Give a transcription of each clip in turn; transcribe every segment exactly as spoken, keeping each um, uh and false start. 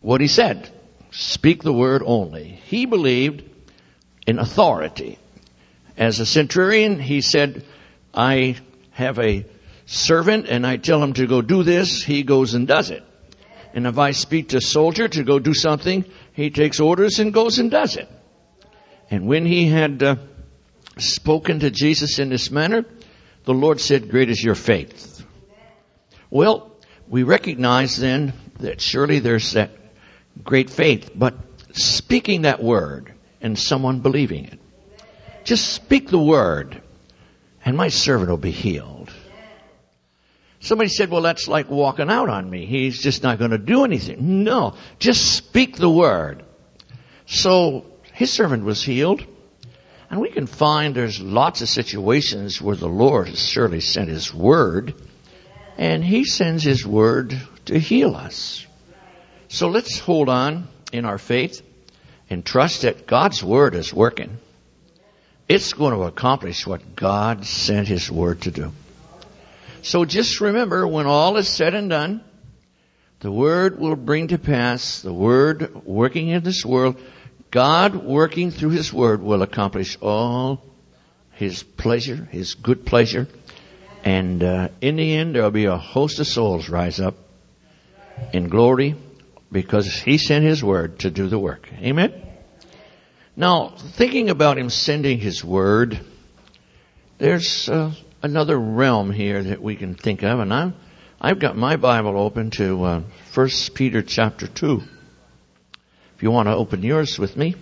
what he said. Speak the word only. He believed in authority. As a centurion, he said, I have a servant and I tell him to go do this, he goes and does it. And if I speak to a soldier to go do something, he takes orders and goes and does it. And when he had uh, spoken to Jesus in this manner, the Lord said, great is your faith. Well, we recognize then that surely there's that great faith, but speaking that word and someone believing it. Just speak the word and my servant will be healed. Somebody said, well, that's like walking out on me. He's just not going to do anything. No, just speak the word. So his servant was healed. And we can find there's lots of situations where the Lord has surely sent his word. And he sends his word to heal us. So let's hold on in our faith and trust that God's word is working. It's going to accomplish what God sent his word to do. So just remember, when all is said and done, the word will bring to pass, the word working in this world, God working through his word will accomplish all his pleasure, his good pleasure. And uh, in the end, there will be a host of souls rise up in glory because he sent his word to do the work. Amen? Now, thinking about him sending his word, there's uh, another realm here that we can think of. And I'm, I've got my Bible open to uh, First Peter chapter two. If you want to open yours with me.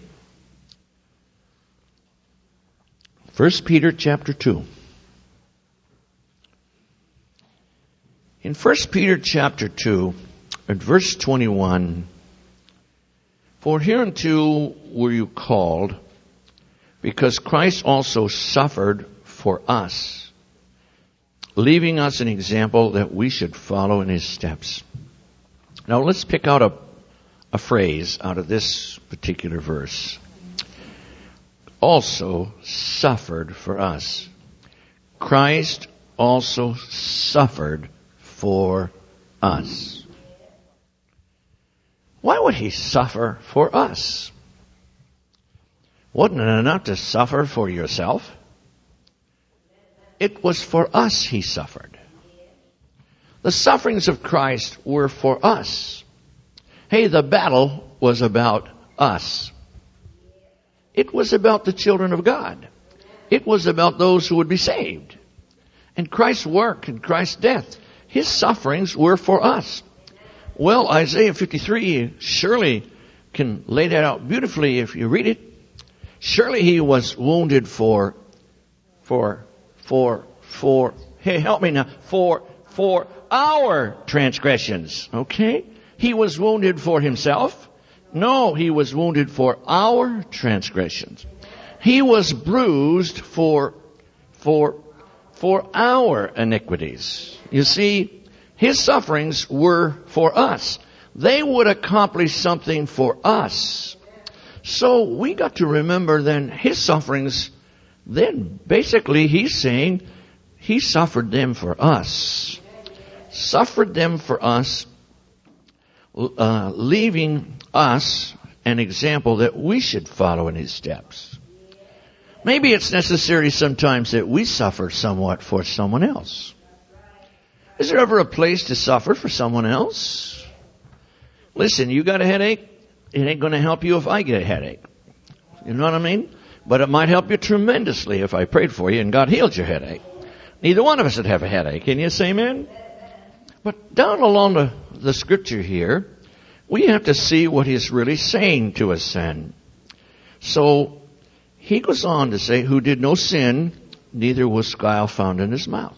First Peter chapter two. In First Peter chapter two, at verse twenty-one, for hereunto were you called, because Christ also suffered for us, leaving us an example that we should follow in his steps. Now let's pick out a, a phrase out of this particular verse. Also suffered for us. Christ also suffered for us. Why would he suffer for us? Wasn't it enough to suffer for yourself? It was for us he suffered. The sufferings of Christ were for us. Hey, the battle was about us. It was about the children of God. It was about those who would be saved. And Christ's work and Christ's death, his sufferings were for us. Well, Isaiah fifty-three surely can lay that out beautifully if you read it. Surely he was wounded for, for, for, for, hey, help me now, for, for our transgressions, okay? He was wounded for himself. No, he was wounded for our transgressions. He was bruised for, for, for our iniquities. You see, his sufferings were for us. They would accomplish something for us. So we got to remember then his sufferings, then basically he's saying he suffered them for us. Suffered them for us, uh, leaving us an example that we should follow in his steps. Maybe it's necessary sometimes that we suffer somewhat for someone else. Is there ever a place to suffer for someone else? Listen, you got a headache? It ain't going to help you if I get a headache. You know what I mean? But it might help you tremendously if I prayed for you and God healed your headache. Neither one of us would have a headache. Can you say amen? But down along the, the scripture here, we have to see what he's really saying to us then. So he goes on to say, who did no sin, neither was guile found in his mouth.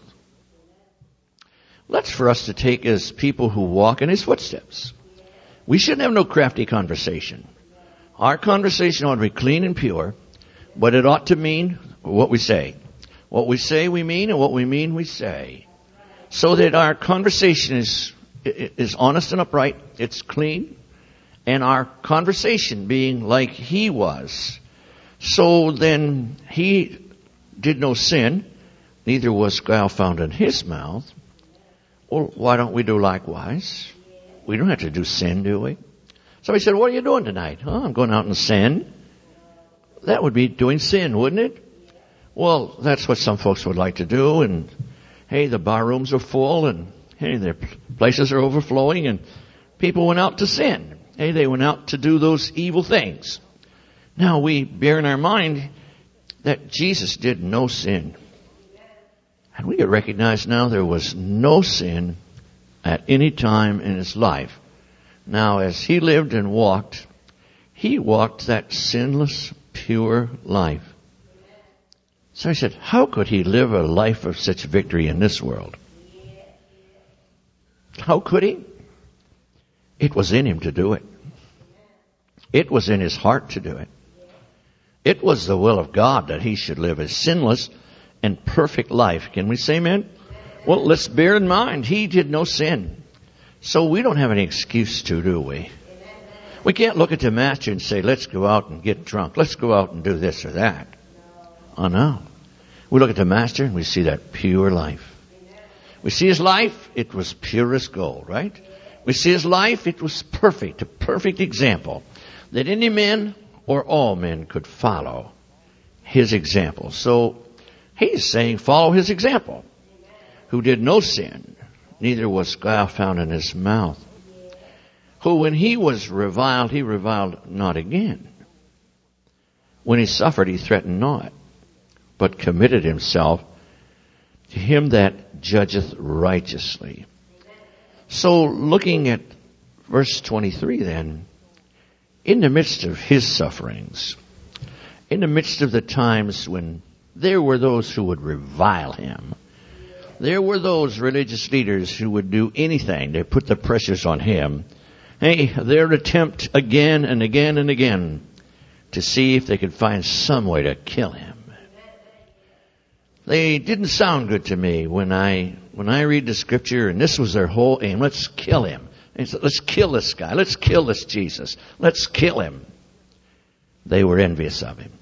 That's for us to take as people who walk in his footsteps. We shouldn't have no crafty conversation. Our conversation ought to be clean and pure, but it ought to mean what we say. What we say we mean, and what we mean we say. So that our conversation is, is honest and upright, it's clean, and our conversation being like he was. So then he did no sin, neither was guile found in his mouth. Well, why don't we do likewise? We don't have to do sin, do we? Somebody said, what are you doing tonight? Oh, I'm going out and sin. That would be doing sin, wouldn't it? Well, that's what some folks would like to do. And, hey, the bar rooms are full and, hey, their places are overflowing and people went out to sin. Hey, they went out to do those evil things. Now we bear in our mind that Jesus did no sin. And we recognize now there was no sin at any time in his life. Now, as he lived and walked, he walked that sinless, pure life. So I said, how could he live a life of such victory in this world? How could he? It was in him to do it. It was in his heart to do it. It was the will of God that he should live a sinless and perfect life. Can we say amen? Well, let's bear in mind, he did no sin. So we don't have any excuse to, do we? We can't look at the master and say, let's go out and get drunk. Let's go out and do this or that. Oh, no. We look at the master and we see that pure life. We see his life, it was pure as gold, right? We see his life, it was perfect, a perfect example that any man or all men could follow his example. So he's saying, follow his example, who did no sin, neither was guile found in his mouth. Who, when he was reviled, he reviled not again. When he suffered, he threatened not, but committed himself to him that judgeth righteously. So looking at verse twenty-three then, in the midst of his sufferings, in the midst of the times when there were those who would revile him, there were those religious leaders who would do anything to put the pressures on him. Hey, their attempt again and again and again to see if they could find some way to kill him. They didn't sound good to me when I when I read the scripture, and this was their whole aim. Let's kill him. They said, let's kill this guy. Let's kill this Jesus. Let's kill him. They were envious of him.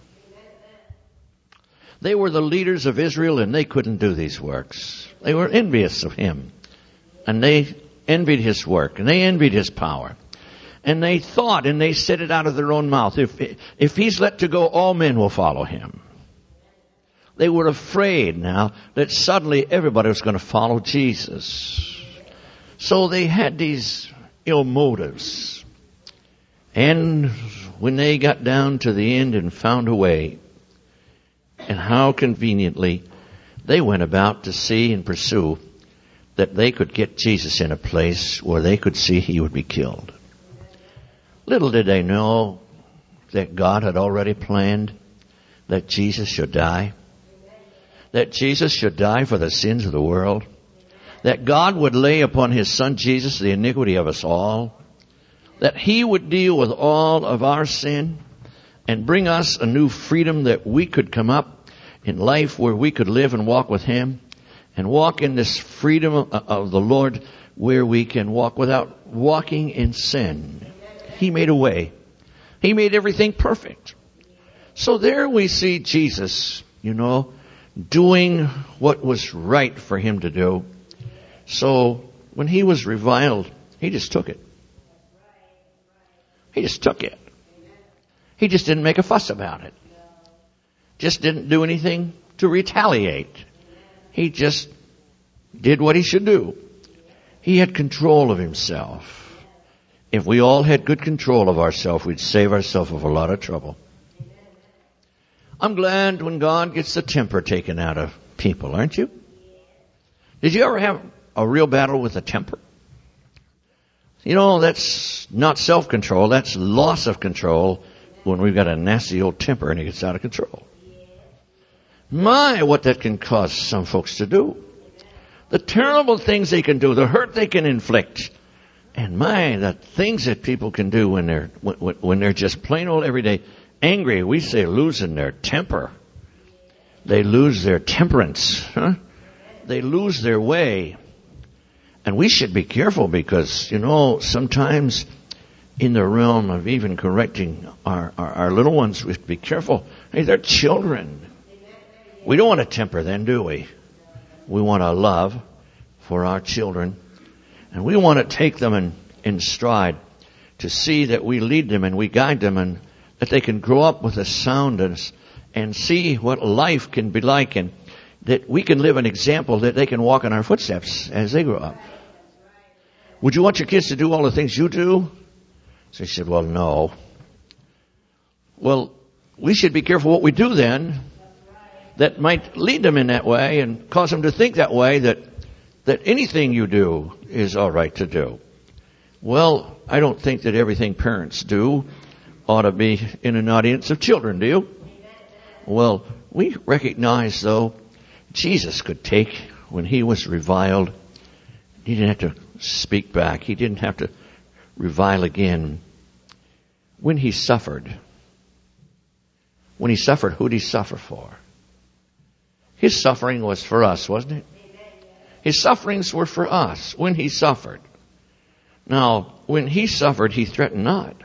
They were the leaders of Israel, and they couldn't do these works. They were envious of him. And they envied his work, and they envied his power. And they thought, and they said it out of their own mouth, if, if he's let to go, all men will follow him. They were afraid now that suddenly everybody was going to follow Jesus. So they had these ill motives. And when they got down to the end and found a way, and how conveniently they went about to see and pursue that they could get Jesus in a place where they could see he would be killed. Little did they know that God had already planned that Jesus should die. That Jesus should die for the sins of the world. That God would lay upon his son Jesus the iniquity of us all. That he would deal with all of our sin and bring us a new freedom that we could come up in life where we could live and walk with him and walk in this freedom of the Lord where we can walk without walking in sin. He made a way. He made everything perfect. So there we see Jesus, you know, doing what was right for him to do. So when he was reviled, he just took it. He just took it. He just didn't make a fuss about it. Just didn't do anything to retaliate. He just did what he should do. He had control of himself. If we all had good control of ourselves, we'd save ourselves of a lot of trouble. I'm glad when God gets the temper taken out of people, aren't you? Did you ever have a real battle with a temper? You know, that's not self-control. That's loss of control when we've got a nasty old temper and it gets out of control. My, what that can cause some folks to do. The terrible things they can do, the hurt they can inflict. And my, the things that people can do when they're, when, when they're just plain old everyday angry, we say losing their temper. They lose their temperance. Huh? They lose their way. And we should be careful because, you know, sometimes in the realm of even correcting our, our, our little ones, we have to be careful. Hey, they're children. We don't want to temper them, do we? We want a love for our children. And we want to take them in, in stride to see that we lead them and we guide them, and that they can grow up with a soundness and see what life can be like, and that we can live an example that they can walk in our footsteps as they grow up. Would you want your kids to do all the things you do? So he said, well, no. Well, we should be careful what we do then that might lead them in that way and cause them to think that way, that that anything you do is all right to do. Well, I don't think that everything parents do ought to be in an audience of children, do you? Well, we recognize, though, Jesus could take when he was reviled. He didn't have to speak back. He didn't have to revile again. When he suffered, when he suffered, who did he suffer for? His suffering was for us, wasn't it? His sufferings were for us when he suffered. Now, when he suffered, he threatened not.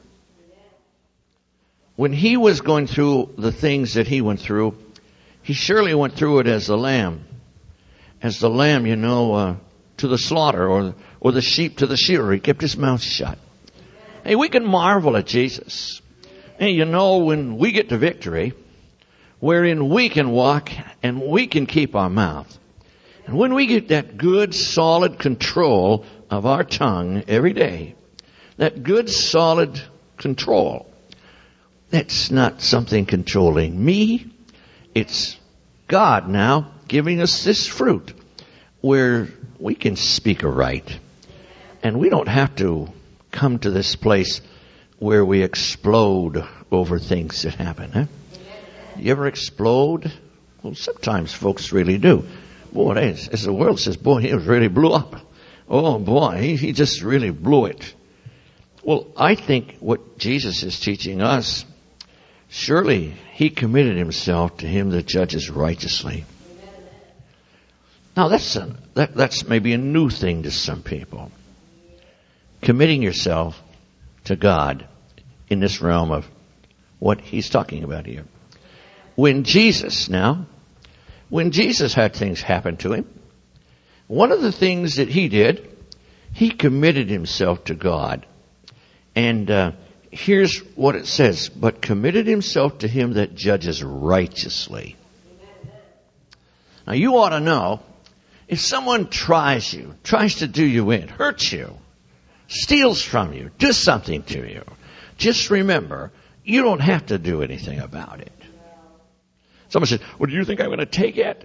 When he was going through the things that he went through, he surely went through it as the lamb. As the lamb, you know, uh, to the slaughter, or, or the sheep to the shearer. He kept his mouth shut. Hey, we can marvel at Jesus. Hey, you know, when we get to victory, wherein we can walk and we can keep our mouth. And when we get that good, solid control of our tongue every day, that good, solid control, that's not something controlling me. It's God now giving us this fruit where we can speak aright. And we don't have to come to this place where we explode over things that happen. Huh? You ever explode? Well, sometimes folks really do. Boy, as, as the world says, boy, he really blew up. Oh, boy, he, he just really blew it. Well, I think what Jesus is teaching us, surely he committed himself to him that judges righteously. Now, that's a, that, that's maybe a new thing to some people. Committing yourself to God in this realm of what he's talking about here. When Jesus, now, when Jesus had things happen to him, one of the things that he did, he committed himself to God. And uh, here's what it says, but committed himself to him that judges righteously. Now, you ought to know, if someone tries you, tries to do you in, hurts you, steals from you, does something to you, just remember, you don't have to do anything about it. Someone says, well, do you think I'm going to take it?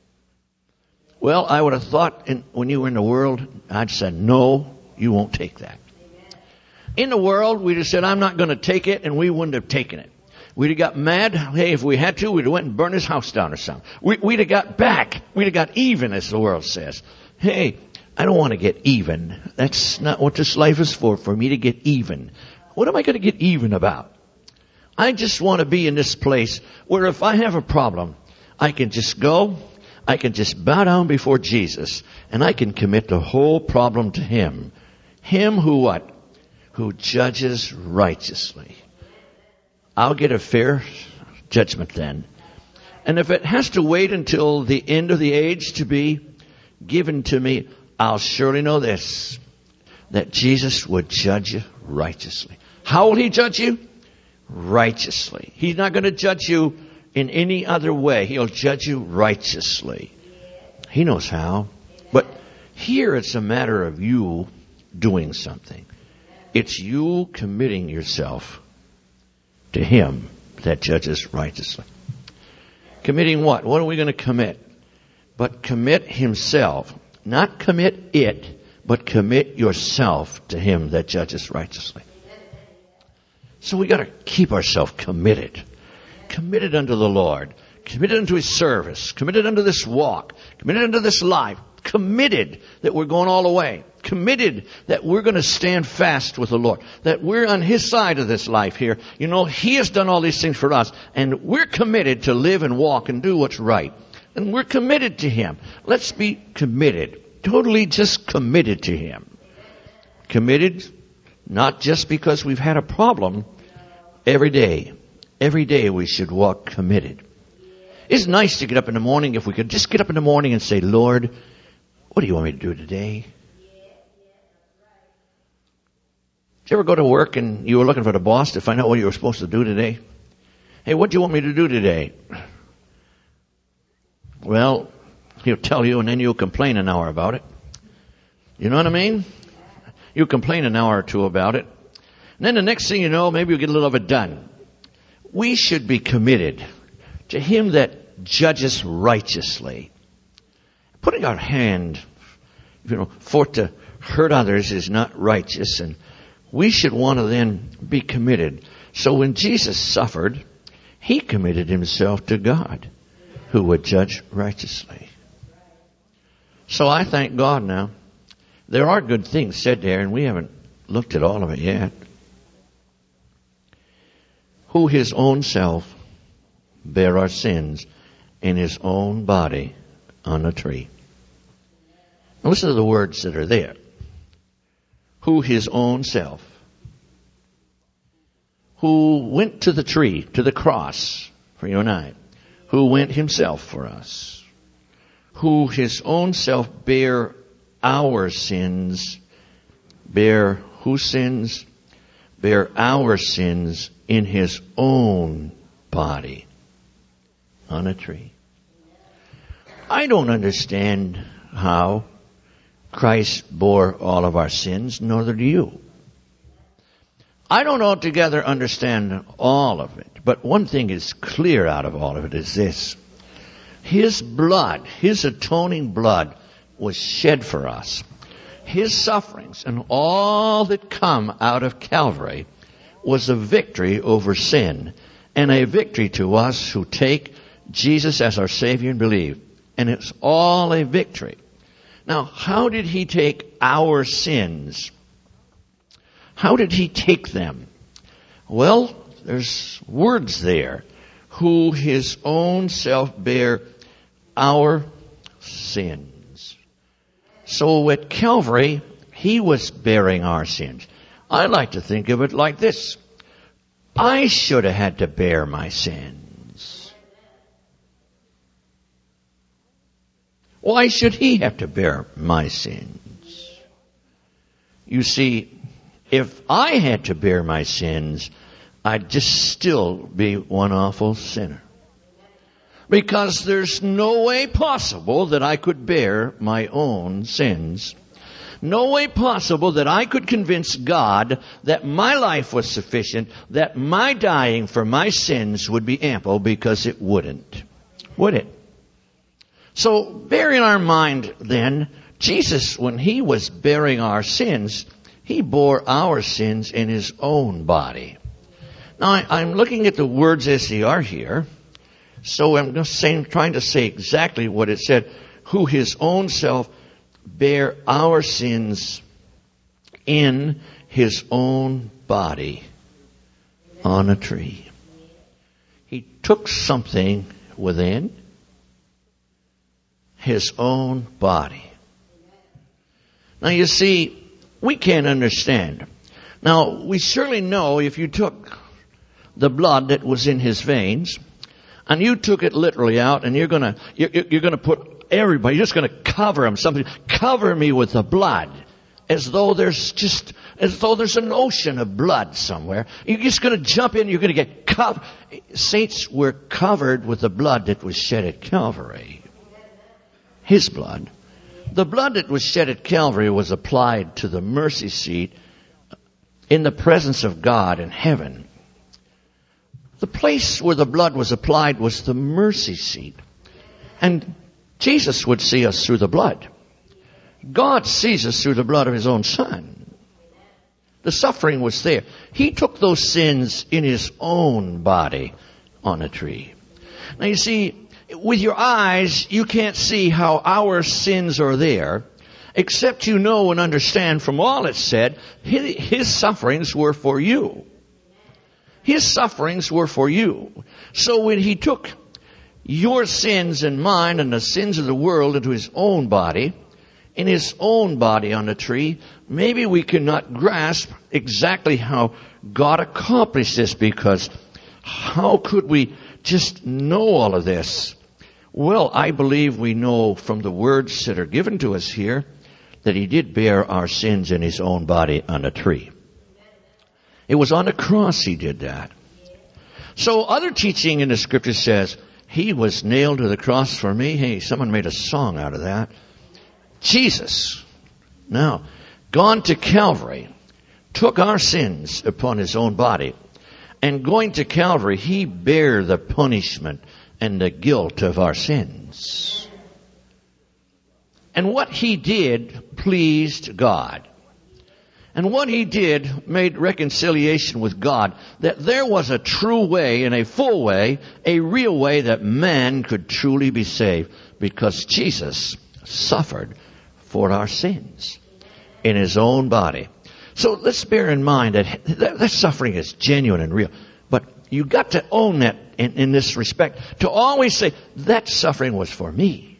Well, I would have thought in, when you were in the world, I'd said, no, you won't take that. In the world, we'd have said, I'm not going to take it, and we wouldn't have taken it. We'd have got mad. Hey, if we had to, we'd have went and burned his house down or something. We, we'd have got back. We'd have got even, as the world says. Hey, I don't want to get even. That's not what this life is for, for me to get even. What am I going to get even about? I just want to be in this place where if I have a problem, I can just go, I can just bow down before Jesus, and I can commit the whole problem to him. Him who what? Who judges righteously. I'll get a fair judgment then. And if it has to wait until the end of the age to be given to me, I'll surely know this, that Jesus would judge you righteously. How will he judge you? Righteously. He's not going to judge you in any other way. He'll judge you righteously. He knows how. But here it's a matter of you doing something. It's you committing yourself to him that judges righteously. Committing what? What are we going to commit? But commit himself. Not commit it, but commit yourself to him that judges righteously. So we got to keep ourselves committed. Committed unto the Lord. Committed unto his service. Committed unto this walk. Committed unto this life. Committed that we're going all the way. Committed that we're going to stand fast with the Lord. That we're on his side of this life here. You know, he has done all these things for us. And we're committed to live and walk and do what's right. And we're committed to him. Let's be committed. Totally just committed to him. Committed not just because we've had a problem. Every day. Every day we should walk committed. It's nice to get up in the morning. If we could just get up in the morning and say, Lord, what do you want me to do today? Did you ever go to work and you were looking for the boss to find out what you were supposed to do today? Hey, what do you want me to do today? Well, he'll tell you and then you'll complain an hour about it. You know what I mean? You complain an hour or two about it. And then the next thing you know, maybe you'll get a little of it done. We should be committed to him that judges righteously. Putting our hand, you know, forth to hurt others is not righteous, and we should want to then be committed. So when Jesus suffered, he committed himself to God, who would judge righteously. So I thank God now. There are good things said there, and we haven't looked at all of it yet. Who his own self bare our sins in his own body on a tree. Now listen to the words that are there. Who his own self, who went to the tree, to the cross for you and I, who went himself for us, who his own self bare our sins, bare whose sins? Bare our sins in his own body on a tree. I don't understand how Christ bore all of our sins, nor do you. I don't altogether understand all of it, but one thing is clear out of all of it is this. His blood, his atoning blood, was shed for us. His sufferings and all that come out of Calvary was a victory over sin, and a victory to us who take Jesus as our Savior and believe. And it's all a victory. Now, how did he take our sins? How did he take them? Well, there's words there. Who his own self bare our sins. So at Calvary, he was bearing our sins. I like to think of it like this. I should have had to bear my sins. Why should he have to bear my sins? You see, if I had to bear my sins, I'd just still be one awful sinner. Because there's no way possible that I could bear my own sins. No way possible that I could convince God that my life was sufficient, that my dying for my sins would be ample, because it wouldn't. Would it? So bear in our mind then, Jesus, when he was bearing our sins, he bore our sins in his own body. Now I, I'm looking at the words as they are here. So I'm just saying, trying to say exactly what it said. Who his own self bare our sins in his own body on a tree. He took something within his own body. Now you see, we can't understand. Now we surely know if you took the blood that was in his veins and you took it literally out and you're gonna, you're, you're gonna put everybody, you're just gonna cover him, something, cover me with the blood. As though there's just, as though there's an ocean of blood somewhere. You're just gonna jump in, you're gonna get covered. Saints were covered with the blood that was shed at Calvary. His blood. The blood that was shed at Calvary was applied to the mercy seat in the presence of God in heaven. The place where the blood was applied was the mercy seat. And Jesus would see us through the blood. God sees us through the blood of his own Son. The suffering was there. He took those sins in his own body on a tree. Now you see, with your eyes, you can't see how our sins are there, except you know and understand from all it said, his, his sufferings were for you. His sufferings were for you. So when he took your sins and mine and the sins of the world into his own body, in his own body on the tree, maybe we cannot grasp exactly how God accomplished this, because how could we just know all of this? Well, I believe we know from the words that are given to us here that he did bear our sins in his own body on a tree. It was on the cross he did that. So other teaching in the scripture says, he was nailed to the cross for me. Hey, someone made a song out of that. Jesus, now, gone to Calvary, took our sins upon his own body. And going to Calvary, he bare the punishment and the guilt of our sins. And what he did pleased God. And what he did made reconciliation with God, that there was a true way and a full way, a real way that man could truly be saved, because Jesus suffered for our sins in his own body. So let's bear in mind that that suffering is genuine and real. But you got to own that in, in this respect, to always say, that suffering was for me.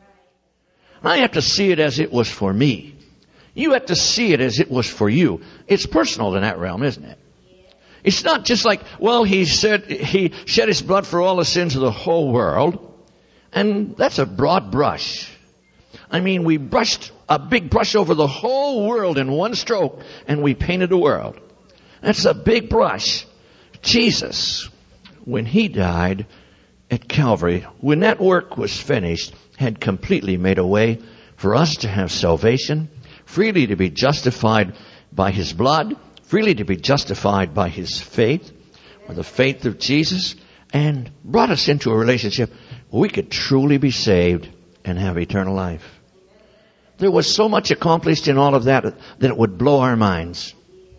I have to see it as it was for me. You have to see it as it was for you. It's personal in that realm, isn't it? It's not just like, well, he said he shed his blood for all the sins of the whole world. And that's a broad brush. I mean, we brushed a big brush over the whole world in one stroke, and we painted the world. That's a big brush. Jesus, when he died at Calvary, when that work was finished, had completely made a way for us to have salvation, freely to be justified by his blood, freely to be justified by his faith, or the faith of Jesus, and brought us into a relationship where we could truly be saved and have eternal life. There was so much accomplished in all of that that it would blow our minds.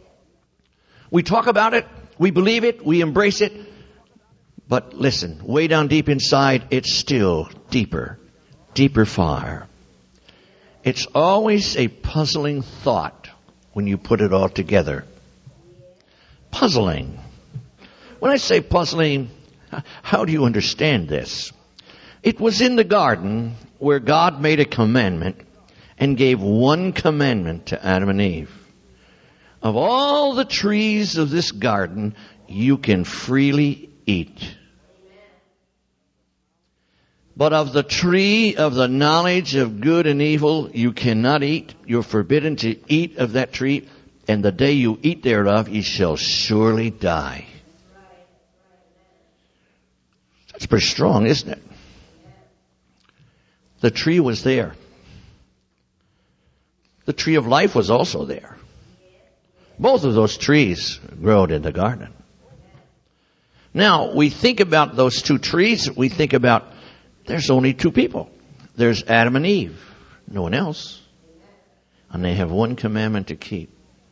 We talk about it, we believe it, we embrace it, but listen, way down deep inside, it's still deeper, deeper far. It's always a puzzling thought when you put it all together. Puzzling. When I say puzzling, how do you understand this? It was in the garden where God made a commandment and gave one commandment to Adam and Eve. Of all the trees of this garden, you can freely eat. But of the tree of the knowledge of good and evil, you cannot eat. You're forbidden to eat of that tree, and the day you eat thereof, you shall surely die. That's pretty strong, isn't it? The tree was there. The tree of life was also there. Both of those trees growed in the garden. Now, we think about those two trees, we think about there's only two people. There's Adam and Eve, no one else. And they have one commandment to keep.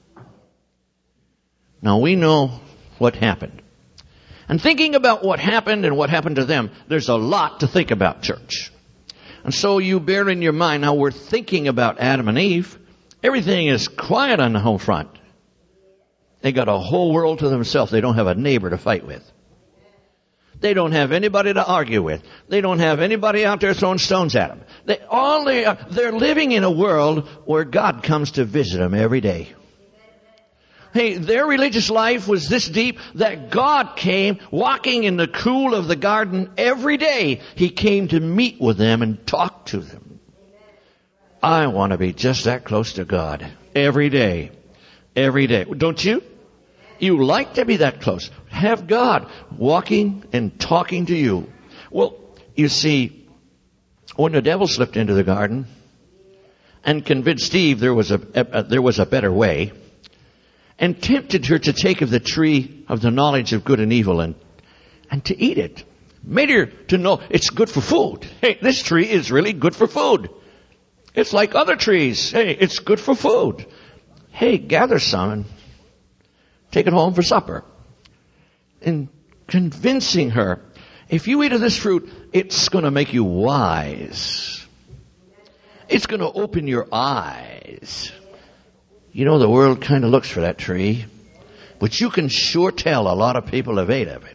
Now we know what happened. And thinking about what happened and what happened to them, there's a lot to think about, church. And so you bear in your mind, now we're thinking about Adam and Eve. Everything is quiet on the home front. They got a whole world to themselves. They don't have a neighbor to fight with. They don't have anybody to argue with. They don't have anybody out there throwing stones at them. They, all they are, they're living in a world where God comes to visit them every day. Hey, their religious life was this deep that God came walking in the cool of the garden every day. He came to meet with them and talk to them. I want to be just that close to God every day. Every day. Don't you? You like to be that close. Have God walking and talking to you. Well, you see, when the devil slipped into the garden and convinced Eve there was a, a there was a better way, and tempted her to take of the tree of the knowledge of good and evil and and to eat it, made her to know it's good for food. Hey, this tree is really good for food. It's like other trees. Hey, it's good for food. Hey, gather some and take it home for supper. And convincing her, if you eat of this fruit, it's going to make you wise. It's going to open your eyes. You know, the world kind of looks for that tree, but you can sure tell a lot of people have ate of it.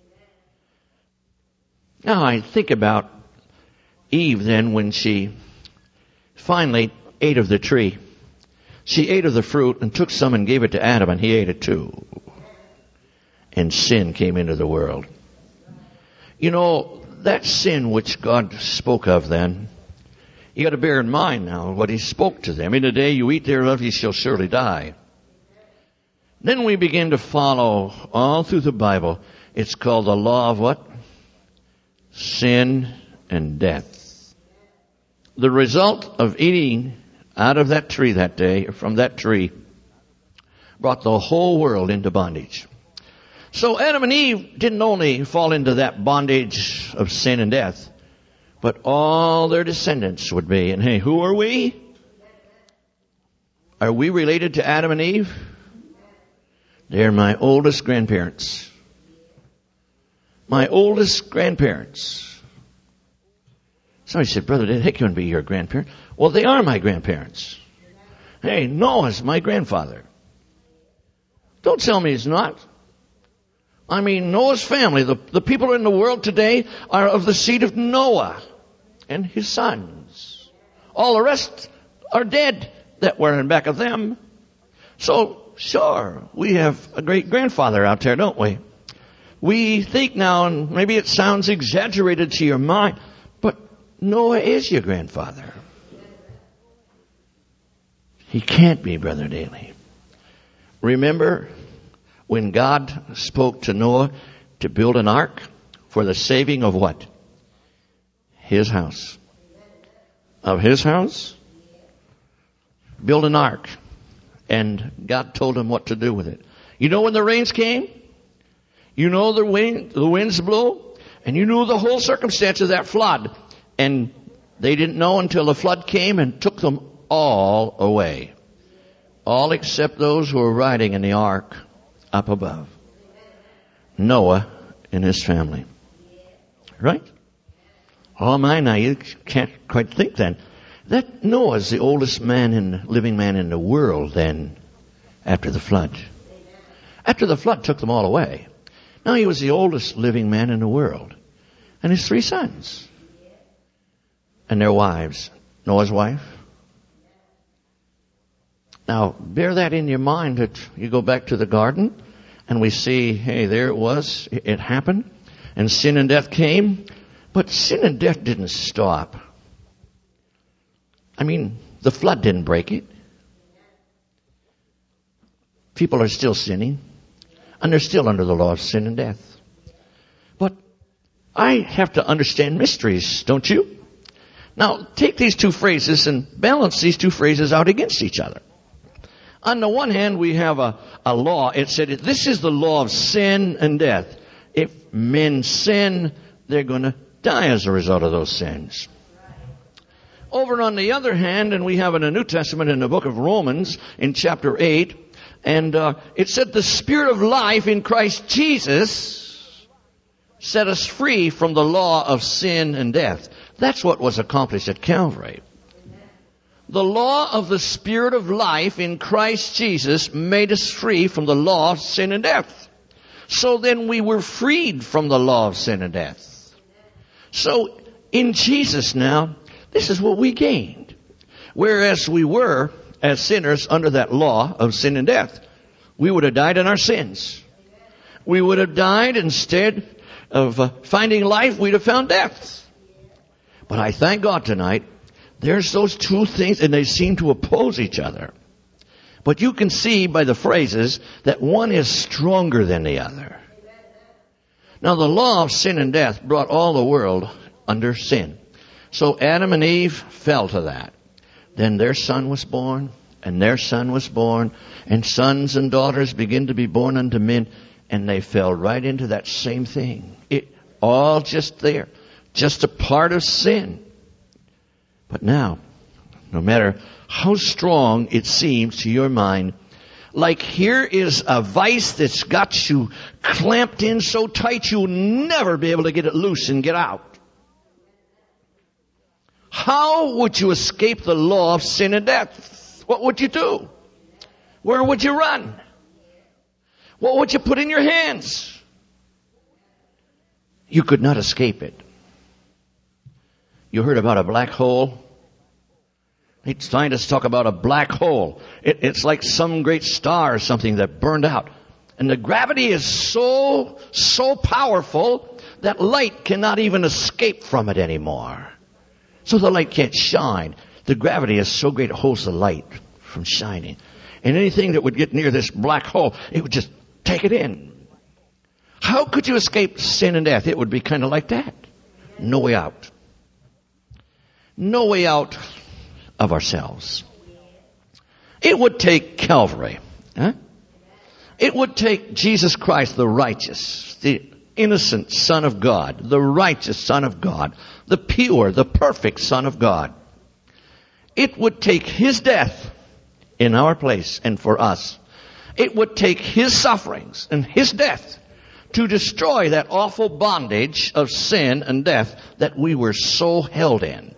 Now I think about Eve then when she finally ate of the tree. She ate of the fruit and took some and gave it to Adam, and he ate it too. And sin came into the world. You know, that sin which God spoke of then, you got to bear in mind now what he spoke to them. In the day you eat thereof, ye shall surely die. Then we begin to follow all through the Bible. It's called the law of what? Sin and death. The result of eating out of that tree that day, or from that tree, brought the whole world into bondage. So Adam and Eve didn't only fall into that bondage of sin and death, but all their descendants would be. And hey, who are we? Are we related to Adam and Eve? They're my oldest grandparents. My oldest grandparents. Somebody said, Brother, they couldn't be your grandparent. Well, they are my grandparents. Hey, Noah's my grandfather. Don't tell me he's not. I mean, Noah's family, the, the people in the world today are of the seed of Noah and his sons. All the rest are dead that were in back of them. So, sure, we have a great grandfather out there, don't we? We think now, and maybe it sounds exaggerated to your mind, but Noah is your grandfather. He can't be, Brother Daly. Remember when God spoke to Noah to build an ark for the saving of what? His house. Of his house? Build an ark. And God told him what to do with it. You know when the rains came? You know the wind, the winds blew? And you knew the whole circumstance of that flood. And they didn't know until the flood came and took them all away. All except those who were riding in the ark up above. Noah and his family. Right? Oh my, now you can't quite think then. That Noah's the oldest man in, living man in the world then after the flood. After the flood took them all away. Now he was the oldest living man in the world. And his three sons. And their wives. Noah's wife. Now, bear that in your mind that you go back to the garden and we see, hey, there it was. It happened. And sin and death came. But sin and death didn't stop. I mean, the flood didn't break it. People are still sinning. And they're still under the law of sin and death. But I have to understand mysteries, don't you? Now, take these two phrases and balance these two phrases out against each other. On the one hand, we have a, a law. It said, this is the law of sin and death. If men sin, they're going to die as a result of those sins. Over on the other hand, and we have in the New Testament in the book of Romans in chapter eight, and uh, it said the Spirit of life in Christ Jesus set us free from the law of sin and death. That's what was accomplished at Calvary. The law of the Spirit of life in Christ Jesus made us free from the law of sin and death. So then we were freed from the law of sin and death. So in Jesus now, this is what we gained. Whereas we were, as sinners, under that law of sin and death, we would have died in our sins. We would have died instead of uh, finding life, we'd have found death. But I thank God tonight, there's those two things and they seem to oppose each other. But you can see by the phrases that one is stronger than the other. Now the law of sin and death brought all the world under sin. So Adam and Eve fell to that. Then their son was born, and their son was born, and sons and daughters began to be born unto men, and they fell right into that same thing. It all just there. Just a part of sin. But now, no matter how strong it seems to your mind, like here is a vice that's got you clamped in so tight you'll never be able to get it loose and get out. How would you escape the law of sin and death? What would you do? Where would you run? What would you put in your hands? You could not escape it. You heard about a black hole? Scientists talk about a black hole. It, it's like some great star or something that burned out. And the gravity is so, so powerful that light cannot even escape from it anymore. So the light can't shine. The gravity is so great it holds the light from shining. and anything that would get near this black hole, it would just take it in. How could you escape sin and death? It would be kind of like that. No way out. No way out of ourselves. It would take Calvary. Huh? It would take Jesus Christ, the righteous, the innocent Son of God, the righteous Son of God, the pure, the perfect Son of God. It would take His death in our place and for us. It would take His sufferings and His death to destroy that awful bondage of sin and death that we were so held in.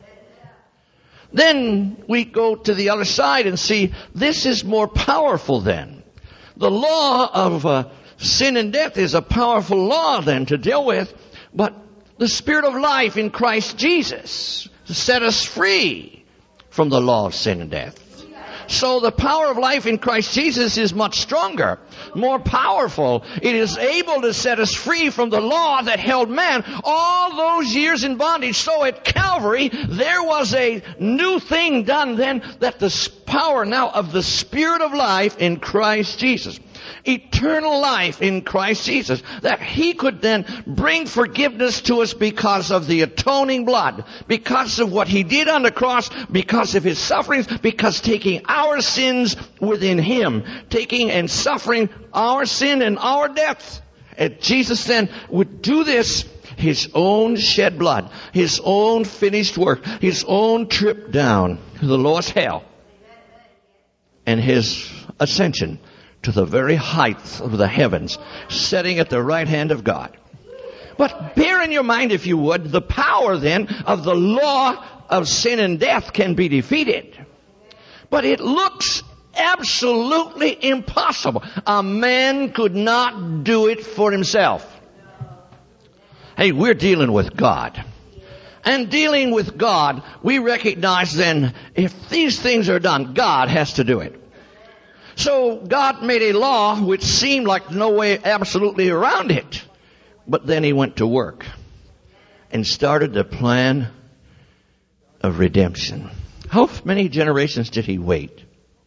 Then we go to the other side and see this is more powerful then. The law of uh, sin and death is a powerful law then to deal with, but the Spirit of life in Christ Jesus set us free from the law of sin and death. So the power of life in Christ Jesus is much stronger, more powerful. It is able to set us free from the law that held man all those years in bondage. So at Calvary, there was a new thing done then, that the power now of the Spirit of life in Christ Jesus, eternal life in Christ Jesus, that He could then bring forgiveness to us because of the atoning blood, because of what He did on the cross, because of His sufferings, because taking our sins within Him, taking and suffering our sin and our death. And Jesus then would do this, His own shed blood, His own finished work, His own trip down to the lowest hell, and His ascension to the very height of the heavens, sitting at the right hand of God. But bear in your mind, if you would, the power then of the law of sin and death can be defeated. But it looks absolutely impossible. A man could not do it for himself. Hey, we're dealing with God. And dealing with God, we recognize then, if these things are done, God has to do it. So God made a law which seemed like no way absolutely around it. But then He went to work and started the plan of redemption. How many generations did He wait?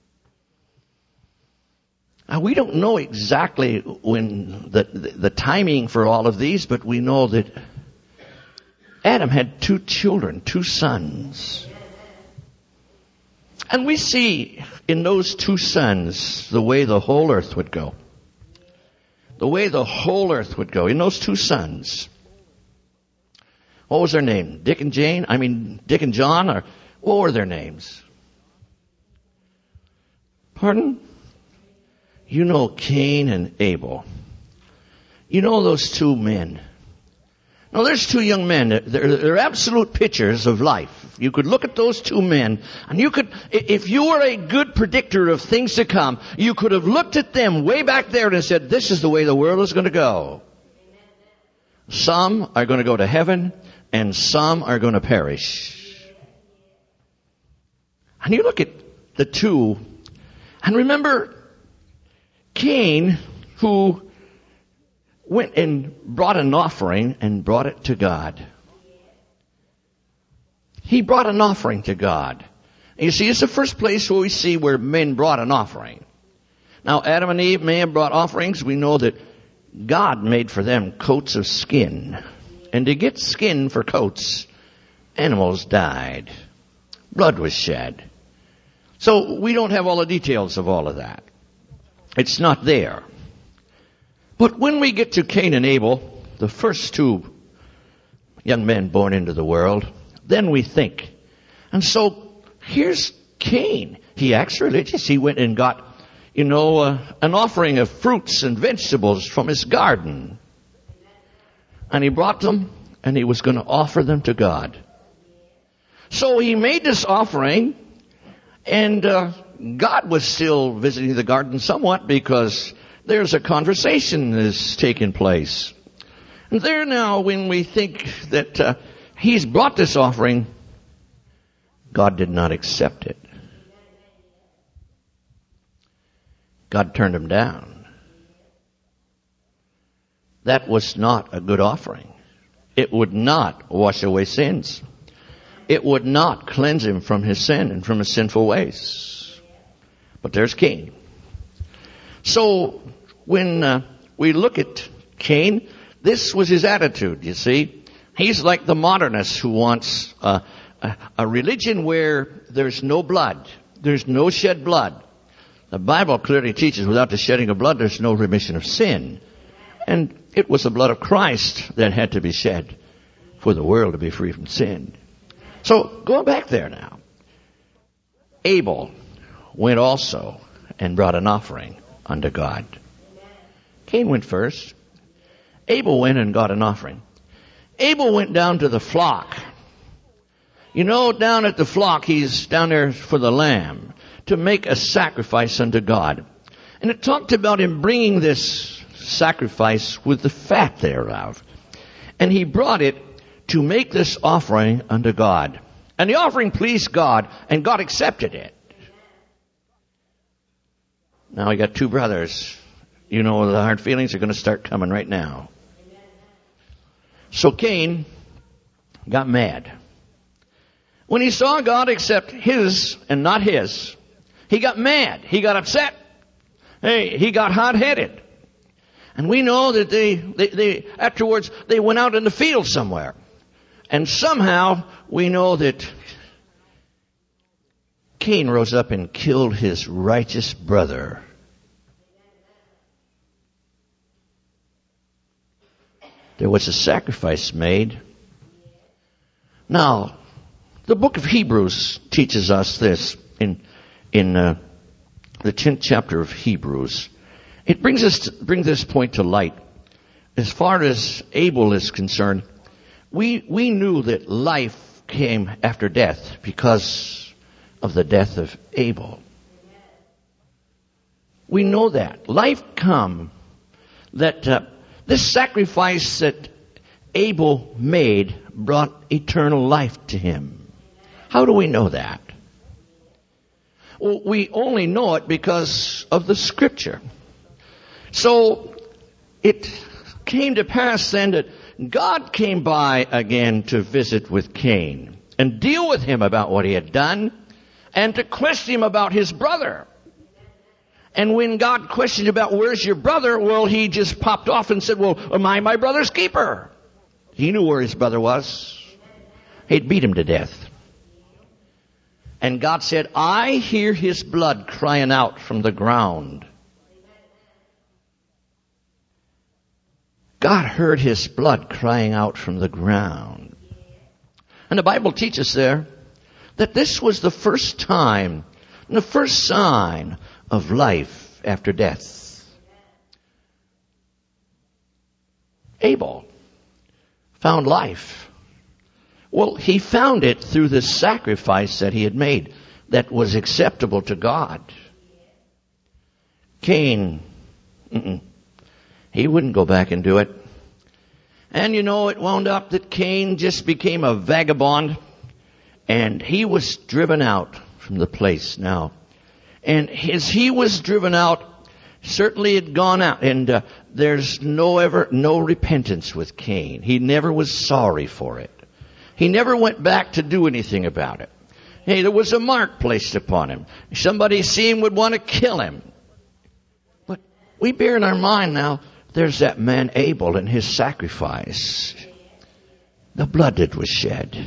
Now, we don't know exactly when the, the, the timing for all of these, but we know that Adam had two children, two sons. And we see in those two sons the way the whole earth would go. The way the whole earth would go in those two sons. What was their name? Dick and Jane? I mean, Dick and John? Or what were their names? Pardon? You know Cain and Abel. You know those two men. Now, there's two young men. They're, they're absolute pictures of life. You could look at those two men, and you could, if you were a good predictor of things to come, you could have looked at them way back there and said, this is the way the world is going to go. Some are going to go to heaven, and some are going to perish. And you look at the two, and remember Cain, who went and brought an offering and brought it to God. He brought an offering to God. And you see, it's the first place where we see where men brought an offering. Now, Adam and Eve may have brought offerings. We know that God made for them coats of skin. And to get skin for coats, animals died. Blood was shed. So we don't have all the details of all of that. It's not there. But when we get to Cain and Abel, the first two young men born into the world, then we think. And so here's Cain. He acts religious. He went and got, you know, uh, an offering of fruits and vegetables from his garden. And he brought them, and he was going to offer them to God. So he made this offering, and uh, God was still visiting the garden somewhat, because there's a conversation that's taking place. And there now, when we think that uh, he's brought this offering, God did not accept it. God turned him down. That was not a good offering. It would not wash away sins. It would not cleanse him from his sin and from his sinful ways. But there's Cain. So when uh, we look at Cain, this was his attitude, you see. He's like the modernist who wants uh, a, a religion where there's no blood. There's no shed blood. The Bible clearly teaches without the shedding of blood, there's no remission of sin. And it was the blood of Christ that had to be shed for the world to be free from sin. So, going back there now. Abel went also and brought an offering unto God. Cain went first. Abel went and got an offering. Abel went down to the flock. You know, down at the flock, he's down there for the lamb to make a sacrifice unto God. And it talked about him bringing this sacrifice with the fat thereof. And he brought it to make this offering unto God. And the offering pleased God, and God accepted it. Now we got two brothers. You know, the hard feelings are going to start coming right now. So Cain got mad. When he saw God accept his and not his, he got mad. He got upset. Hey, he got hot-headed. And we know that they, they, they, afterwards, they went out in the field somewhere. And somehow, we know that Cain rose up and killed his righteous brother. There was a sacrifice made. Now, the book of Hebrews teaches us this in in uh, the tenth chapter of Hebrews. It brings us to, brings this point to light. As far as Abel is concerned, we we knew that life came after death because of the death of Abel. We know that life come that uh, this sacrifice that Abel made brought eternal life to him. How do we know that? Well, we only know it because of the Scripture. So it came to pass then that God came by again to visit with Cain and deal with him about what he had done and to question him about his brother. And when God questioned about where's your brother, well, he just popped off and said, well, am I my brother's keeper? He knew where his brother was. He'd beat him to death. And God said, I hear his blood crying out from the ground. God heard his blood crying out from the ground. And the Bible teaches there that this was the first time, the first sign of life after death. Abel found life. Well, he found it through the sacrifice that he had made that was acceptable to God. Cain, mm-mm, he wouldn't go back and do it. And you know, it wound up that Cain just became a vagabond and he was driven out from the place now. And as he was driven out, certainly had gone out. And uh, there's no ever, no repentance with Cain. He never was sorry for it. He never went back to do anything about it. Hey, there was a mark placed upon him. Somebody see him would want to kill him. But we bear in our mind now, there's that man Abel and his sacrifice. The blood that was shed.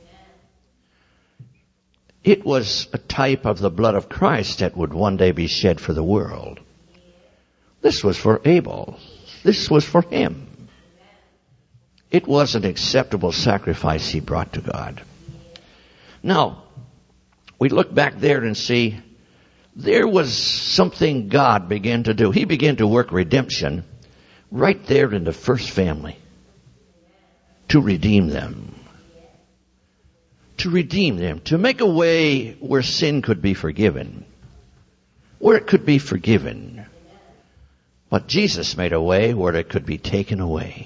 It was a type of the blood of Christ that would one day be shed for the world. This was for Abel. This was for him. It was an acceptable sacrifice he brought to God. Now, we look back there and see there was something God began to do. He began to work redemption right there in the first family to redeem them. To redeem them. To make a way where sin could be forgiven. Where it could be forgiven. But Jesus made a way where it could be taken away.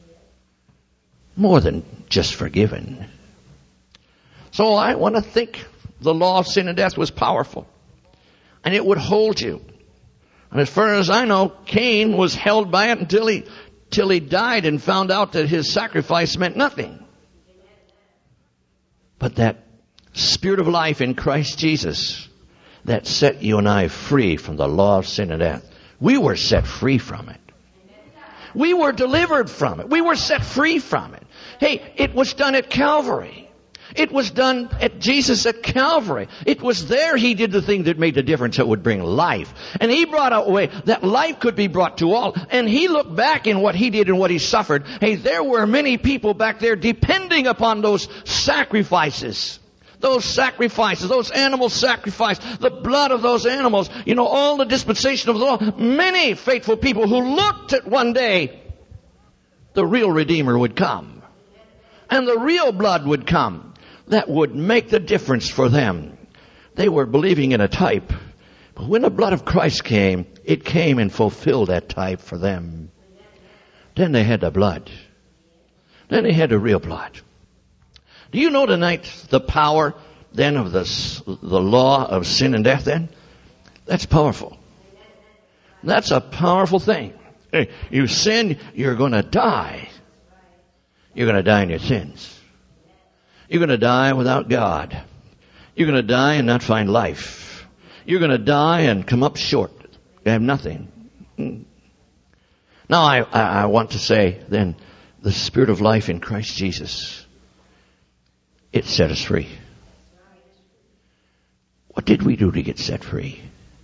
More than just forgiven. So I want to think the law of sin and death was powerful. And it would hold you. And as far as I know, Cain was held by it until he, till he died and found out that his sacrifice meant nothing. But that Spirit of life in Christ Jesus that set you and I free from the law of sin and death. We were set free from it. We were delivered from it. We were set free from it. Hey, it was done at Calvary. It was done at Jesus at Calvary. It was there He did the thing that made the difference that would bring life. And He brought a way that life could be brought to all. And He looked back in what He did and what He suffered. Hey, there were many people back there depending upon those sacrifices. Those sacrifices, those animal sacrifices, the blood of those animals, you know, all the dispensation of the law. Many faithful people who looked at one day the real Redeemer would come. And the real blood would come. That would make the difference for them. They were believing in a type. But when the blood of Christ came, it came and fulfilled that type for them. Then they had the blood. Then they had the real blood. Do you know tonight the power then of the, the law of sin and death then? That's powerful. That's a powerful thing. Hey, you sin, you're going to die. You're going to die in your sins. You're going to die without God. You're going to die and not find life. You're going to die and come up short. You have nothing. Now I, I, I want to say then, the Spirit of life in Christ Jesus, it set us free. What did we do to get set free?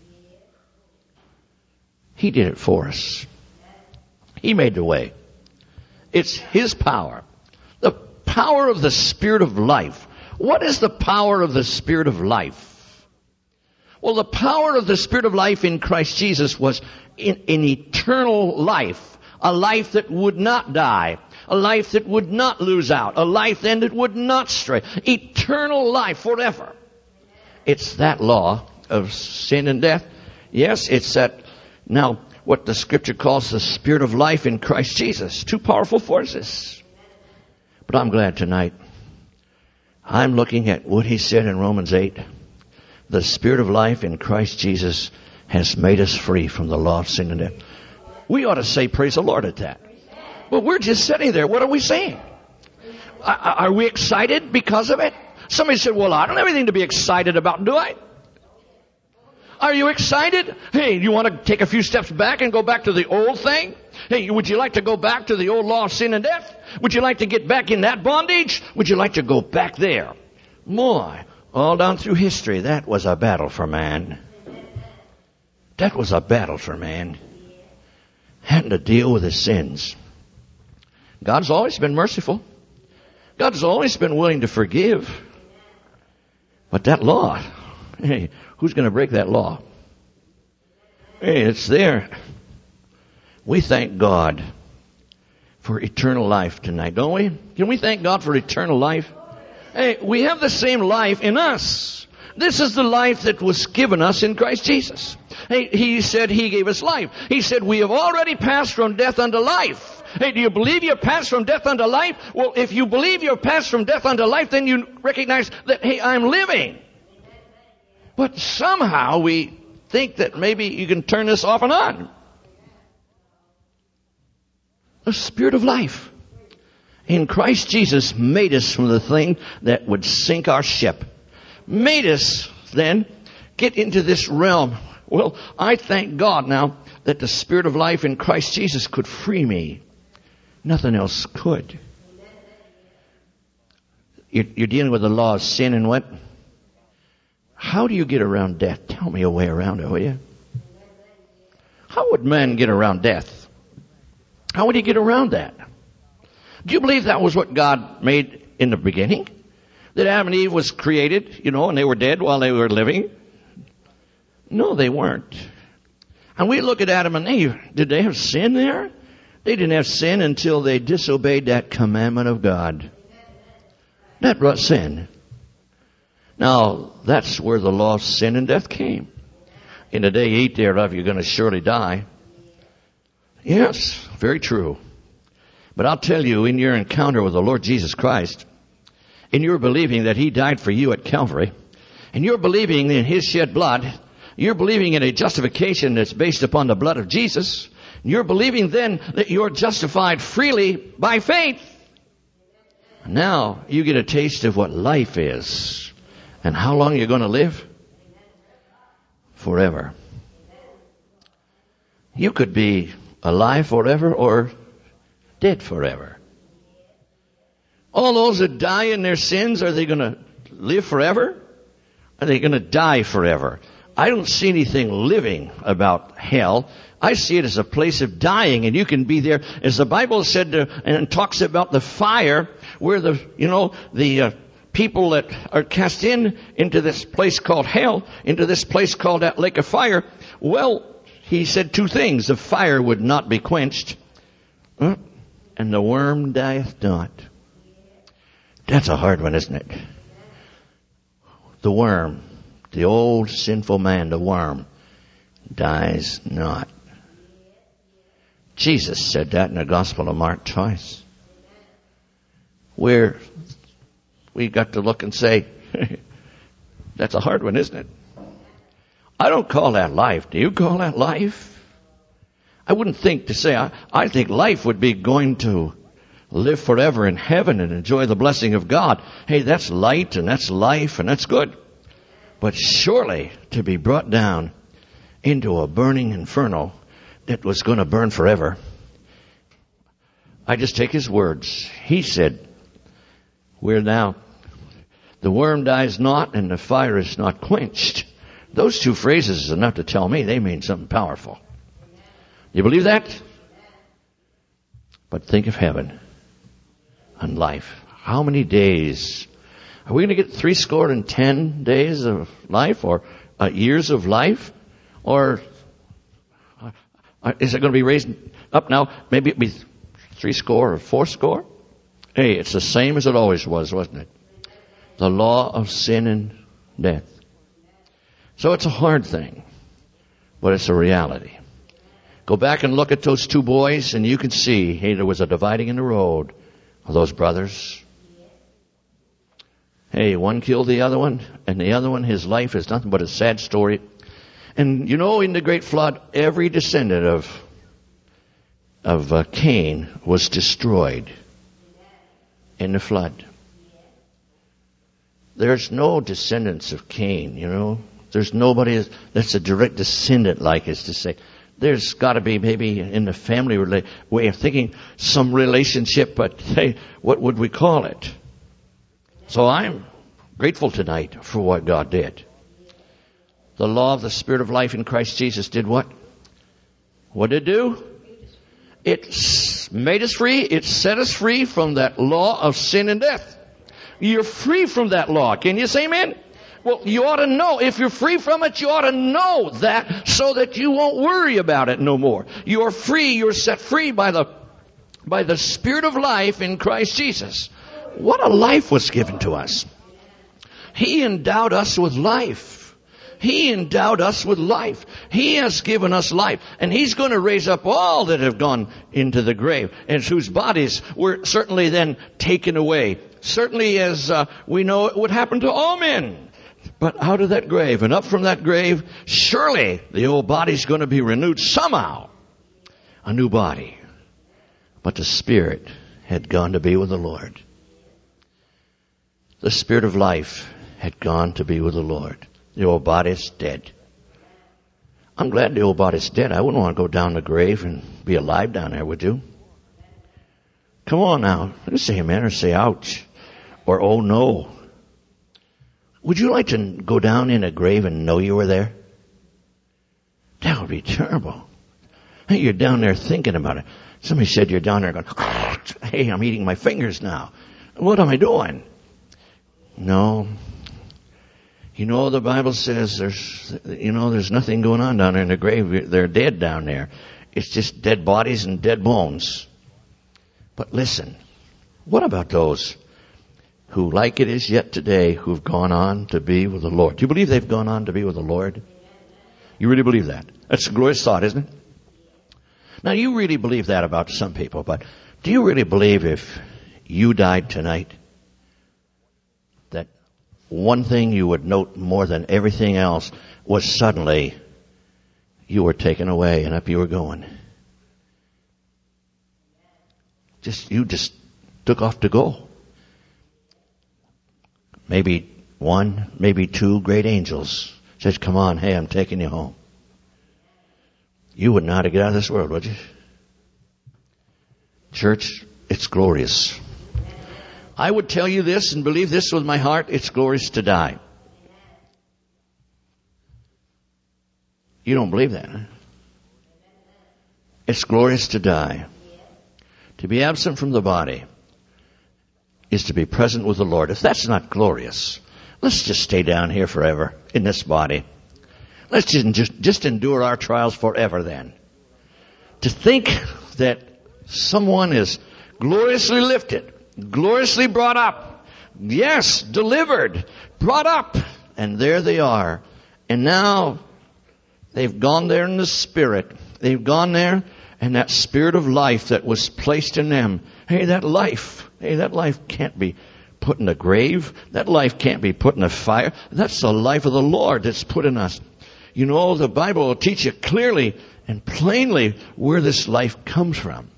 He did it for us. He made the way. It's His power. The power of the Spirit of life. What is the power of the Spirit of life? Well, the power of the Spirit of life in Christ Jesus was in, in eternal life. A life that would not die. A life that would not lose out. A life then that would not stray. Eternal life forever. It's that law of sin and death. Yes, it's that now what the Scripture calls the Spirit of life in Christ Jesus. Two powerful forces. But I'm glad tonight, I'm looking at what He said in Romans eight. The Spirit of life in Christ Jesus has made us free from the law of sin and death. We ought to say praise the Lord at that. But we're just sitting there. What are we saying? Are we excited because of it? Somebody said, well, I don't have anything to be excited about, do I? Are you excited? Hey, you want to take a few steps back and go back to the old thing? Hey, would you like to go back to the old law of sin and death? Would you like to get back in that bondage? Would you like to go back there? Boy, all down through history, that was a battle for man. That was a battle for man. Having to deal with his sins. God's always been merciful. God's always been willing to forgive. But that law, hey, who's going to break that law? Hey, it's there. We thank God for eternal life tonight, don't we? Can we thank God for eternal life? Hey, we have the same life in us. This is the life that was given us in Christ Jesus. Hey, He said He gave us life. He said we have already passed from death unto life. Hey, do you believe you're passed from death unto life? Well, if you believe you're passed from death unto life, then you recognize that, hey, I'm living. But somehow we think that maybe you can turn this off and on. The Spirit of life in Christ Jesus made us from the thing that would sink our ship. Made us then get into this realm. Well, I thank God now that the Spirit of life in Christ Jesus could free me. Nothing else could. You're, you're dealing with the law of sin and what? How do you get around death? Tell me a way around it, will you? How would man get around death? How would he get around that? Do you believe that was what God made in the beginning? That Adam and Eve was created, you know, and they were dead while they were living? No, they weren't. And we look at Adam and Eve. Did they have sin there? They didn't have sin until they disobeyed that commandment of God. That brought sin. Now, that's where the law of sin and death came. In the day you eat thereof, you're going to surely die. Yes, very true. But I'll tell you, in your encounter with the Lord Jesus Christ, in your believing that He died for you at Calvary, and you're believing in His shed blood, you're believing in a justification that's based upon the blood of Jesus, you're believing then that you're justified freely by faith. Now you get a taste of what life is and how long you're going to live. forever. You could be alive forever or dead forever. All those that die in their sins, are they going to live forever? Are they going to die forever? I don't see anything living about hell. I see it as a place of dying, and you can be there, as the Bible said, uh, and talks about the fire, where the, you know, the uh, people that are cast in into this place called hell, into this place called that lake of fire. Well, he said two things: the fire would not be quenched, uh, and the worm dieth not. That's a hard one, isn't it? The worm, the old sinful man, the worm, dies not. Jesus said that in the Gospel of Mark twice. Where we got to look and say, that's a hard one, isn't it? I don't call that life. Do you call that life? I wouldn't think to say, I, I think life would be going to live forever in heaven and enjoy the blessing of God. Hey, that's light and that's life and that's good. But surely to be brought down into a burning inferno that was going to burn forever. I just take his words. He said, where now the worm dies not and the fire is not quenched. Those two phrases is enough to tell me they mean something powerful. You believe that? But think of heaven and life. How many days? Are we going to get three score and ten days of life, or uh, years of life? Or uh, is it going to be raised up now? Maybe it'll be three score or four score? Hey, it's the same as it always was, wasn't it? The law of sin and death. So it's a hard thing, but it's a reality. Go back and look at those two boys, and you can see, hey, there was a dividing in the road of those brothers. Hey, one killed the other one, and the other one, his life is nothing but a sad story. And you know, in the great flood, every descendant of of uh, Cain was destroyed in the flood. There's no descendants of Cain, you know. There's nobody that's a direct descendant, like is to say. There's got to be maybe in the family rela- way of thinking some relationship, but hey, what would we call it? So I'm grateful tonight for what God did. The law of the Spirit of life in Christ Jesus did what? What did it do? It made us free. It set us free from that law of sin and death. You're free from that law. Can you say amen? Well, you ought to know. If you're free from it, you ought to know that so that you won't worry about it no more. You're free. You're set free by the by the Spirit of life in Christ Jesus. What a life was given to us. He endowed us with life. He endowed us with life. He has given us life. And He's going to raise up all that have gone into the grave, and whose bodies were certainly then taken away. Certainly, as uh, we know, it would happen to all men. But out of that grave and up from that grave, surely the old body's going to be renewed somehow. A new body. But the Spirit had gone to be with the Lord. The Spirit of life had gone to be with the Lord. The old body's dead. I'm glad the old body's dead. I wouldn't want to go down the grave and be alive down there, would you? Come on now. Don't say amen or say ouch. Or oh no. Would you like to go down in a grave and know you were there? That would be terrible. Hey, you're down there thinking about it. Somebody said you're down there going, oh, hey, I'm eating my fingers now. What am I doing? No. You know, the Bible says there's, you know, there's nothing going on down there in the grave. They're dead down there. It's just dead bodies and dead bones. But listen, what about those who, like it is yet today, who've gone on to be with the Lord? Do you believe they've gone on to be with the Lord? You really believe that? That's a glorious thought, isn't it? Now, you really believe that about some people, but do you really believe if you died tonight, that one thing you would note more than everything else was suddenly you were taken away and up you were going? Just, you just took off to go. Maybe one, maybe two great angels says, come on, hey, I'm taking you home. You would not get out of this world, would you? Church, it's glorious. I would tell you this and believe this with my heart, it's glorious to die. You don't believe that, huh? It's glorious to die. To be absent from the body is to be present with the Lord. If that's not glorious, let's just stay down here forever in this body. Let's just, just, just endure our trials forever then. To think that someone is gloriously lifted, gloriously brought up, yes, delivered, brought up, and there they are. And now they've gone there in the Spirit. They've gone there, and that Spirit of life that was placed in them, hey, that life, hey, that life can't be put in a grave. That life can't be put in a fire. That's the life of the Lord that's put in us. You know, the Bible will teach you clearly and plainly where this life comes from.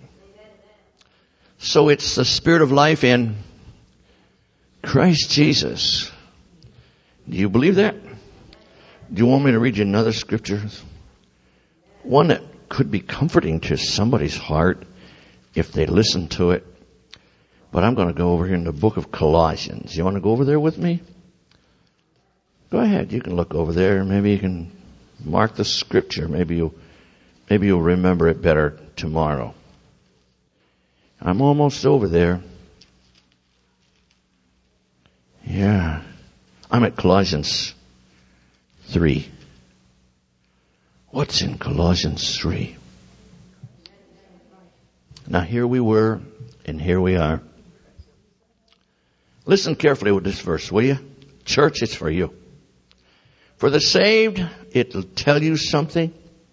So it's the Spirit of life in Christ Jesus. Do you believe that? Do you want me to read you another scripture? One that could be comforting to somebody's heart if they listen to it. But I'm going to go over here in the book of Colossians. You want to go over there with me? Go ahead. You can look over there. Maybe you can mark the scripture. Maybe you'll, maybe you'll remember it better tomorrow. I'm almost over there. Yeah. I'm at Colossians three. What's in Colossians three? Now here we were, and here we are. Listen carefully with this verse, will you? Church, it's for you. For the saved, it'll tell you something.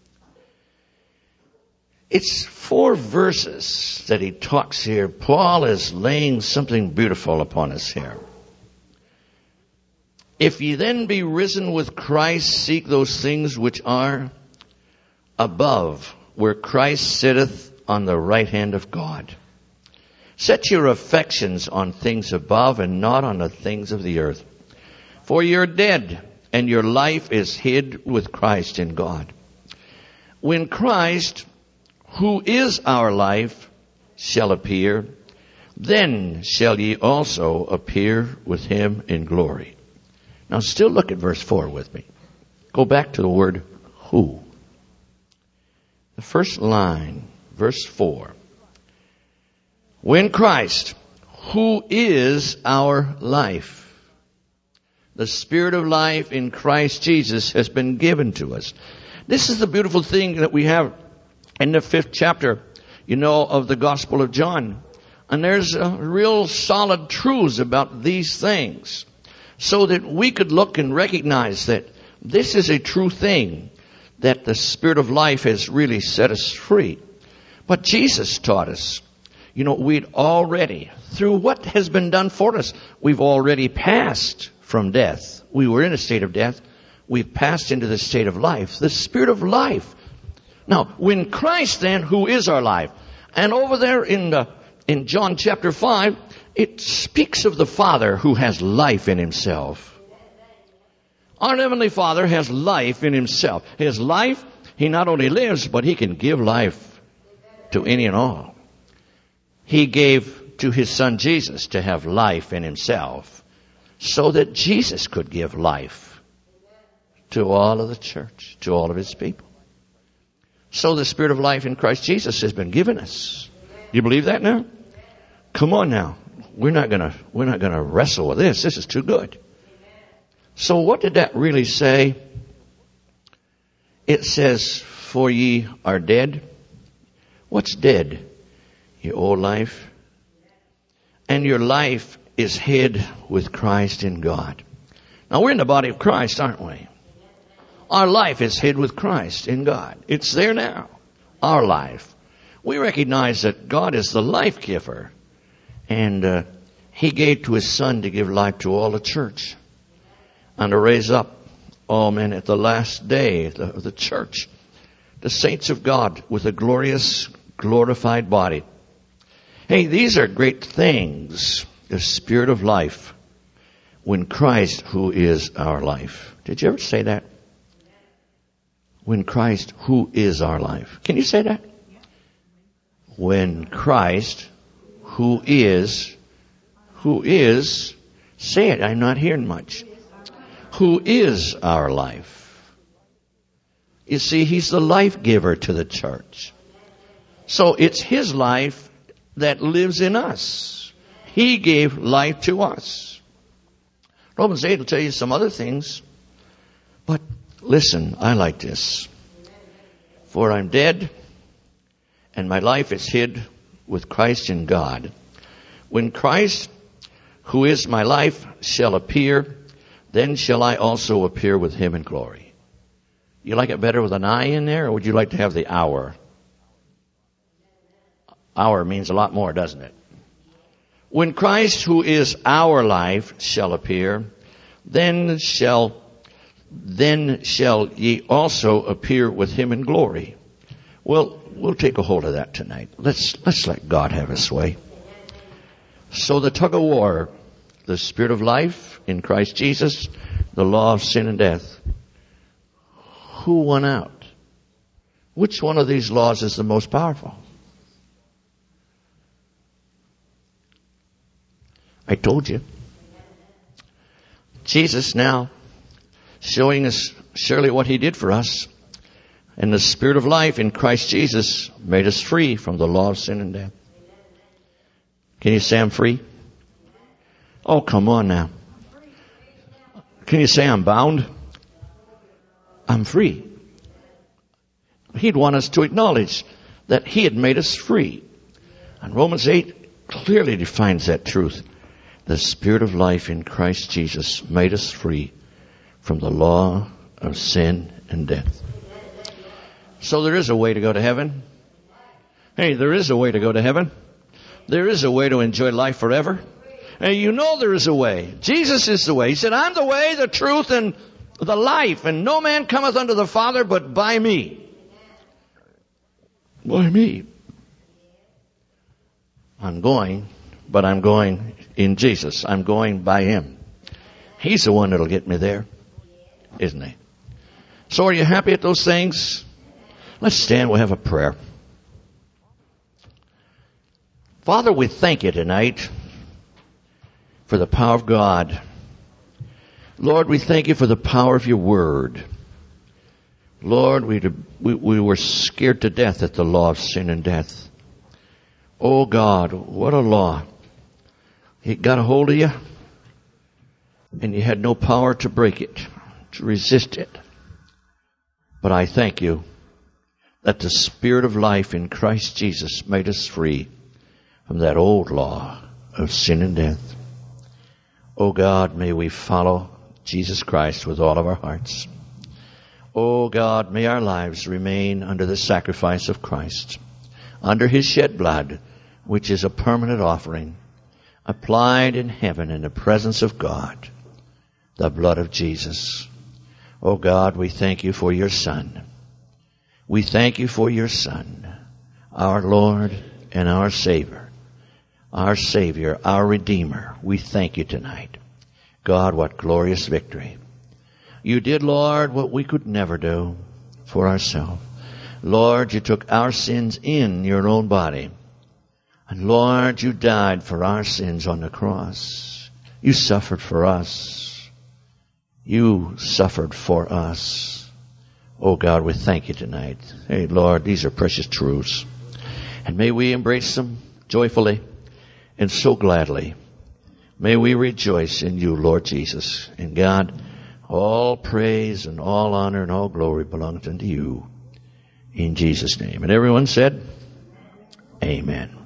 It's four verses that he talks here. Paul is laying something beautiful upon us here. If ye then be risen with Christ, seek those things which are above, where Christ sitteth on the right hand of God. Set your affections on things above and not on the things of the earth. For you're dead, and your life is hid with Christ in God. When Christ, who is our life, shall appear, then shall ye also appear with him in glory. Now still look at verse four with me. Go back to the word who. The first line, verse four. When Christ, who is our life, the Spirit of life in Christ Jesus has been given to us. This is the beautiful thing that we have in the fifth chapter, you know, of the Gospel of John. And there's a real solid truths about these things so that we could look and recognize that this is a true thing, that the Spirit of life has really set us free. But Jesus taught us, you know, we'd already, through what has been done for us, we've already passed from death. We were in a state of death. We've passed into the state of life, the Spirit of life. Now, when Christ then, who is our life, and over there in the, in John chapter five, it speaks of the Father who has life in himself. Our Heavenly Father has life in himself. His life, he not only lives, but he can give life to any and all. He gave to his Son Jesus to have life in himself so that Jesus could give life to all of the church, to all of his people. So the Spirit of life in Christ Jesus has been given us. You believe that now? Come on now. We're not gonna, we're not gonna wrestle with this. This is too good. So what did that really say? It says, for ye are dead. What's dead? Your old life. And your life is hid with Christ in God. Now we're in the body of Christ, aren't we? Our life is hid with Christ in God. It's there now. Our life. We recognize that God is the life giver. And uh, he gave to his Son to give life to all the church. And to raise up all men at the last day, the, the church. The saints of God with a glorious, glorified body. Hey, these are great things. The Spirit of life. When Christ, who is our life. Did you ever say that? When Christ, who is our life. Can you say that? When Christ, who is, who is, say it, I'm not hearing much. Who is our life. You see, He's the life giver to the church. So it's His life that lives in us. He gave life to us. Romans eight will tell you some other things. But listen, I like this. For I'm dead, and my life is hid with Christ in God. When Christ, who is my life, shall appear, then shall I also appear with Him in glory. You like it better with an I in there, or would you like to have the hour? Hour means a lot more, doesn't it? When Christ, who is our life, shall appear, then shall then shall ye also appear with Him in glory. Well, we'll take a hold of that tonight. Let's let's let God have His way. So the tug of war, the Spirit of life in Christ Jesus, the law of sin and death. Who won out? Which one of these laws is the most powerful? I told you. Jesus now showing us surely what He did for us. And the Spirit of life in Christ Jesus made us free from the law of sin and death. Can you say I'm free? Oh, come on now. Can you say I'm bound? I'm free. He'd want us to acknowledge that He had made us free. And Romans eight clearly defines that truth. The Spirit of life in Christ Jesus made us free from the law of sin and death. So there is a way to go to heaven. Hey, there is a way to go to heaven. There is a way to enjoy life forever. And you know there is a way. Jesus is the way. He said, I'm the way, the truth, and the life. And no man cometh unto the Father but by me. By me. I'm going, but I'm going in Jesus. I'm going by Him. He's the one that'll get me there, isn't He? So are you happy at those things? Let's stand. We'll have a prayer. Father, we thank You tonight for the power of God. Lord, we thank You for the power of Your word. Lord, we, we, we were scared to death at the law of sin and death. Oh God, what a law. It got a hold of you, and you had no power to break it, to resist it. But I thank You that the Spirit of life in Christ Jesus made us free from that old law of sin and death. Oh God, may we follow Jesus Christ with all of our hearts. Oh God, may our lives remain under the sacrifice of Christ, under His shed blood, which is a permanent offering, applied in heaven in the presence of God, the blood of Jesus. Oh God, we thank You for Your Son. We thank You for Your Son, our Lord and our Savior, our Savior, our Redeemer. We thank You tonight. God, what glorious victory. You did, Lord, what we could never do for ourselves. Lord, You took our sins in Your own body. And Lord, You died for our sins on the cross. You suffered for us. You suffered for us. Oh God, we thank You tonight. Hey Lord, these are precious truths. And may we embrace them joyfully and so gladly. May we rejoice in You, Lord Jesus. And God, all praise and all honor and all glory belongs unto You. In Jesus' name. And everyone said, Amen.